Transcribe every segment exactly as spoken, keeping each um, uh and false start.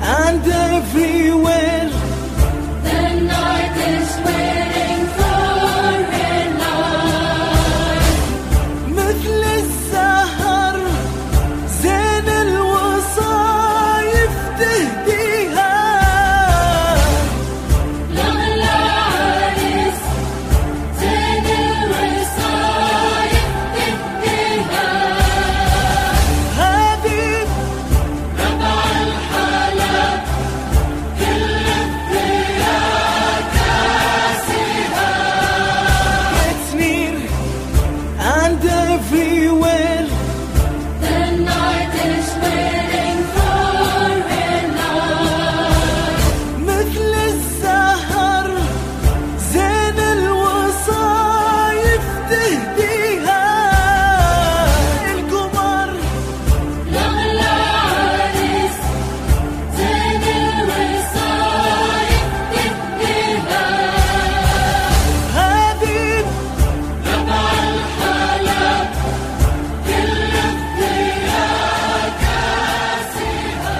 and everywhere. The night is waiting for her light. مثل السهر زين الوصايف تهديها. لغلى عريس زين الوصايف تهديها. هذه ربع الحالات كل الثياب كاسيها. gets near and everywhere. The night is waiting for her light. مثل السهر زين الوصايف تهديها. القمر لغلى عريس زين الوصايف تهديها. هذه ربع الحالات كل الثياب كاسيها.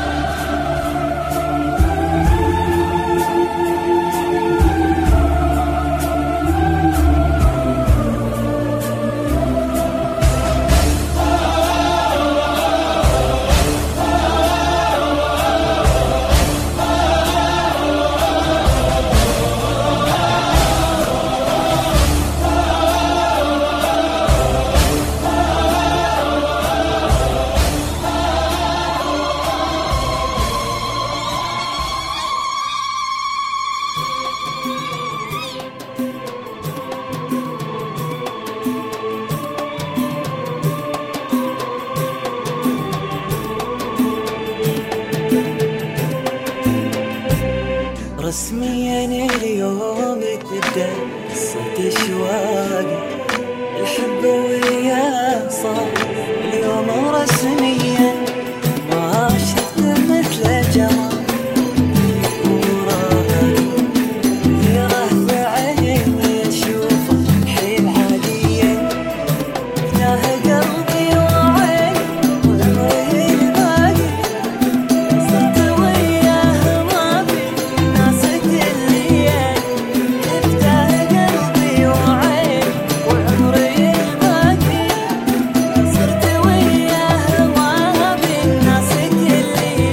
رسميا اليوم تبدأ صوت اشواقي. الحب وياه صار اليوم رسميا. ما شفت مثل جمال وراقي. يراه بعيني اشوفه الحين عاديا. فتاه قلبي وعيني وعمري الباقي. صرت وياه ما في ناس كليا. فتاه قلبي وعيني وعمري الباقي. صرت وياه ما في ناس كليا.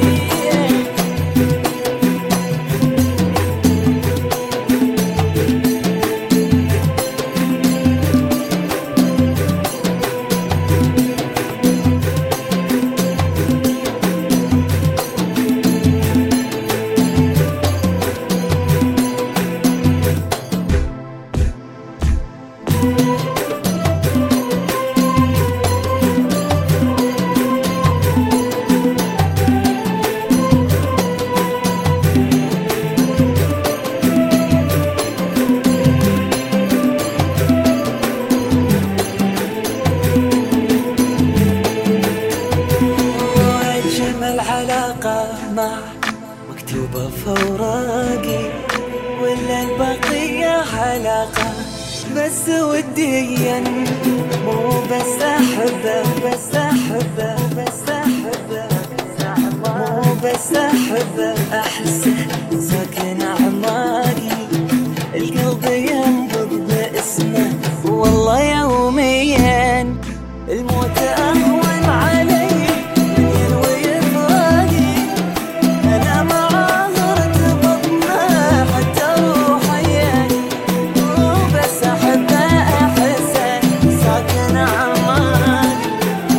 وأجمل علاقة مع مكتوبة فوراقي. ولا البقية علاقة بس وديا. مو بس أحبه بس أحبه بس أحبه. مو بس أحبه أحسه ساكن أعماقي. القلب ينبض باسمه والله يوميا. الموت أهون علي من ينوي فراقي. أنا معاه ارتبطنا حتى روحيا. مو بس أحبه أحسه ساكن أعماقي.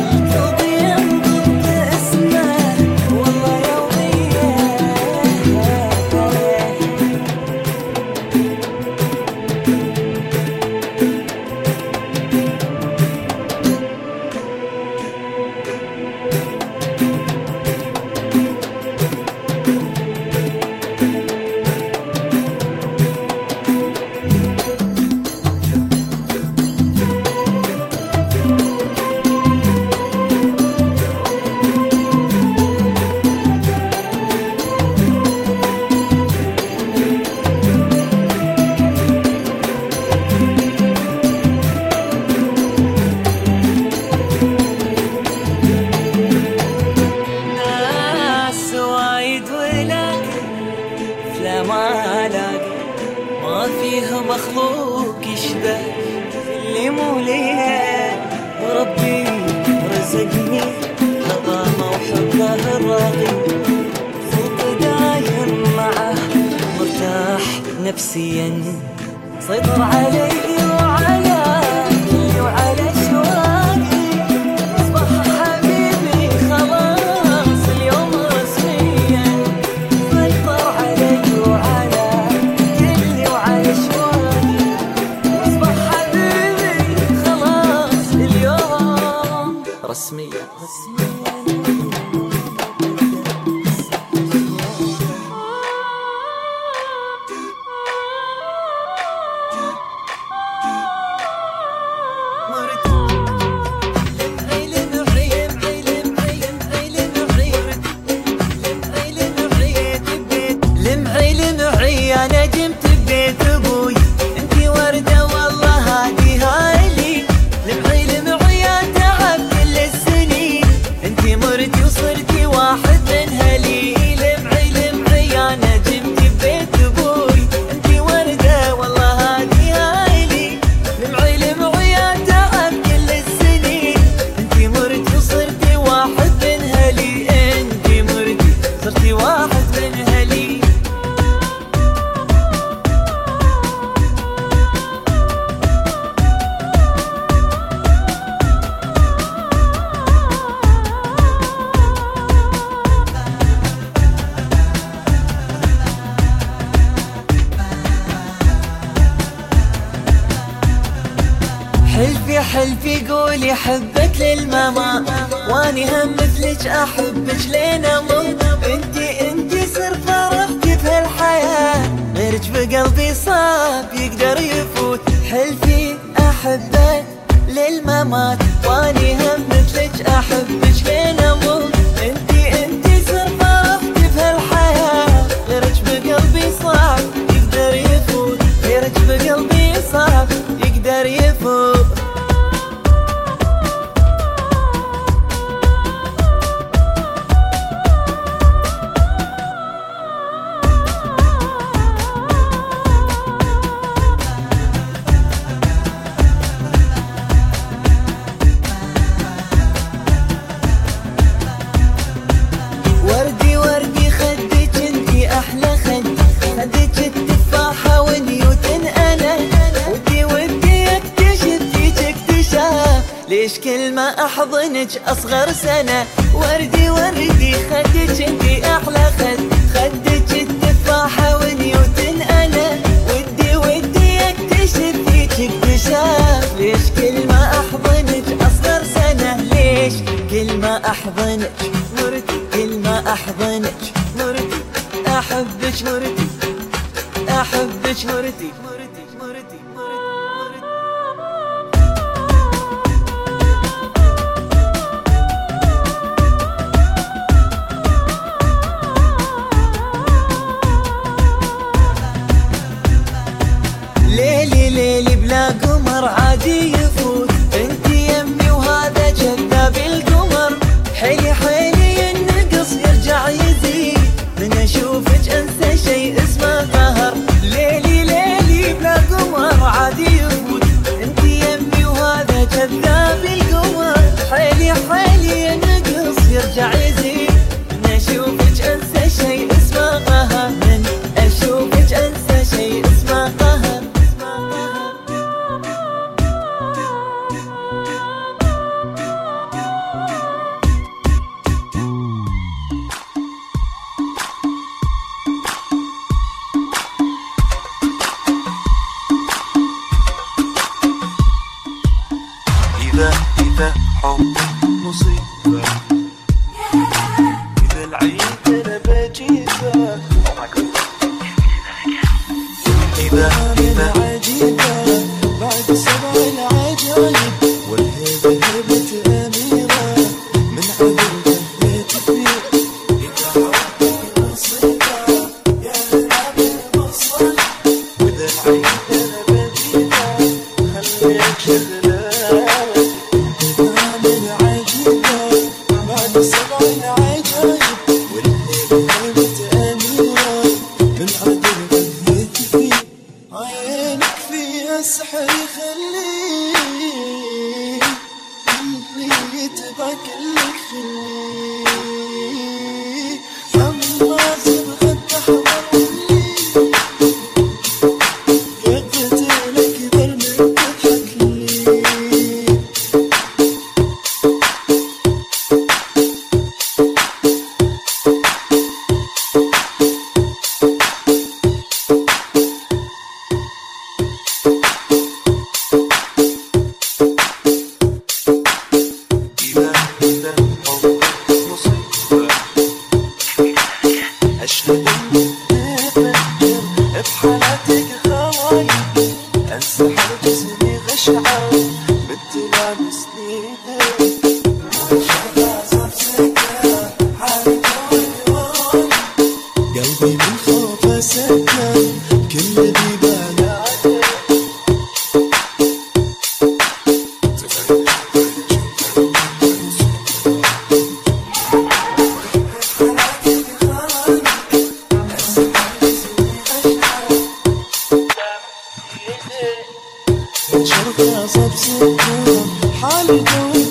القلب ينبض باسمه والله يوميا. علاقة ما فيها مخلوق يشبه اللي مو ليه. وربي رزقني لطامة وحبه الراقي، صوت دايم معه مرتاح نفسيا، سيطر علي وعلى كلي وعلى شواقي. أصبح حبيبي خلاص اليوم رسميا، سيطر علي وعلى كلي وعلى شواقي. أصبح حبيبي خلاص اليوم رسميا رسميا. أنا جمت ببيت أبوي، أنتي وردة والله هادي هايلي. لمعي لمعي يا تعب كل السنين، أنتي مرتي وصرتي واحد من هلي. لمعي لمعي أنا جمت ببيت أبوي، أنتي وردة والله هادي هايلي. لمعي لمعي يا تعب كل السنين، أنتي مرتي وصرتي واحد من هلي. أنتي مرتي صرتي واحد من هلي. حلفي حلفي قولي حبك للماما، واني هم مثلك احبك لين اموت. انتي انتي سر فرحتي في هالحياة، غيرك بقلبي صعب يقدر يفوت. حلفي احبك للممات، واني هم مثلك احبك لين اموت. انتي انتي سر فرحتي في هالحياة، غيرك بقلبي صعب يقدر يفوت. غيرك بقلبي صعب يقدر يفوت. وردي وردي خدك انتي احلى خد، خدك التفاحة ونيوتن انا. ودي ودي اكتشف فيك اكتشاف، ليش كل ما احضنك اصغر سنة. وردي وردي خدك انتي احلى خد، خدك التفاحة ونيوتن انا. ودي ودي اكتشف فيك اكتشاف، ليش كل ما احضنك اصغر سنة. ليش كل ما احضنك مرتي، كل ما احضنك مرتي. احبك مرتي، احبك مرتي مرتي مرتي مرتي. ليلي ليلي بلا قمر عادي يفوت، انتي يمي وهذا جذاب القمر. حيلي حيلي النقص يرجع يزيد، من اشوفك انسى شيء اسمه قهر. ليلي ليلي بلا قمر عادي يفوت، انتي يمي وهذا جذاب القمر. حيلي حيلي النقص يرجع يزيد، من اشوفك انسى شيء اسمه قهر. من اشوفك انسى شيء اسمه قهر. إذا إذا حب مصيبة، إذا العيد أنا بجيبه. إذا إذا عجيبة بعد سبع العجايب، والهبة هبة أميرة من عذر دهيت فيه. إذا حب مصيبة يا هلا بالبصر، وإذا العيد أنا بجيبه خليك شغلة. إذا من عجيبة السحر يخليه اللي يتبع كلك خليه الله صبغة أحمر يقتلك برمك تضحك ليه أشهد إني أفكر بحالاتك خوايا أنسى حرب جسمي غشعة بالتلامس سنين قلبي من خوفه سكن كل ذي باله شرطة صب سكر حالي جو